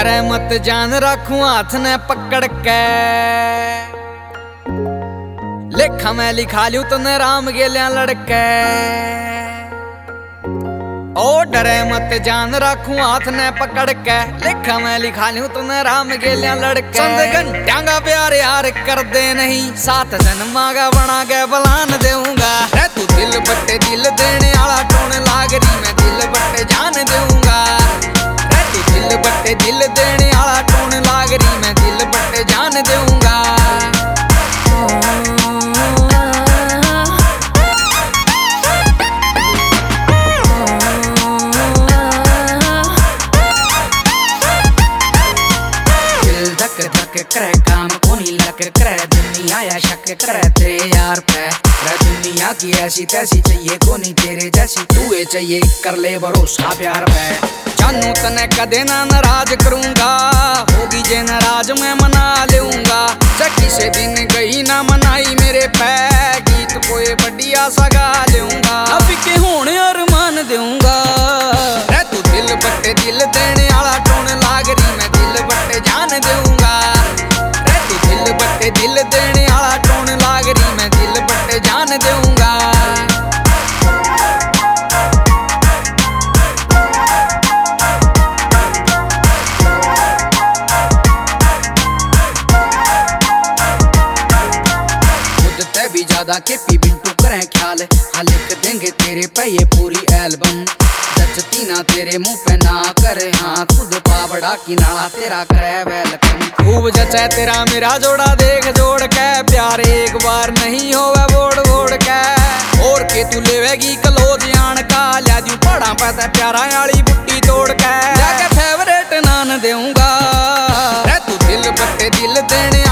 डरे मत जान रखूं हाथ ने पकड़ के, लेखा मैं लिखा लूं तने राम गेलिया लड़के। ओ डरे मत जान रखूं हाथ ने पकड़ के, लेखा मैं लिखा लूं तने राम गेलिया लड़के। चंद घंटिया का प्यार यार कर दे नहीं, सात जन्मा का बना के बलान देऊंगा। रे तू दिल बट्टे दिल देने आला टोन लाग रही, मैं दिल बट्टे जान देऊंगा। रे तू दिल बट्टे दिल देने आला टोन लाग रही, मैं दिल बट्टे जान देऊंगा। करे काम कोनी लक करे, दुनिया या शक करे तेरे यार पे। दुनिया की ऐसी तैसी चाहिए कोनी तेरे जैसी, तू ये चाहिए कर ले भरोसा प्यार पे। जानू तने कदे ना नाराज करूंगा, होगी जे नाराज मैं मना लूंगा। चक्की से दिन गई ना मनाई मेरे पे, गीत कोई बढ़िया सा गा लूंगा। अब के होने अरमान दूंगा। रे तू दिल बट्टे दिल देने आला टोन लाग रही, मैं दिल बट्टे जान दूंगा। दिल बट्टे दिल देने आला टोन लाग रही, मैं दिल बट्टे जान दूंगा। खुद ते भी ज्यादा केपी बिंटू करें ख्याल, लिख देंगे तेरे पे ये पूरी एल्बम। जचती ना तेरे मुंह पे ना करे हाँ, खुद पावड़ा की नाला तेरा करे वेलकम। खूब जचा तेरा मेरा जोड़ा देख जोड़ के, प्यार एक बार नहीं होवे बोड़ बोड़ के। और के तू लेवेगी कलोज आन का, ल्या दू पहाड़ा पे प्यारा वाली बुट्टी तोड़ के, जाके फेवरेट नान देऊंगा। रे तू दिल बट्टे दिल देने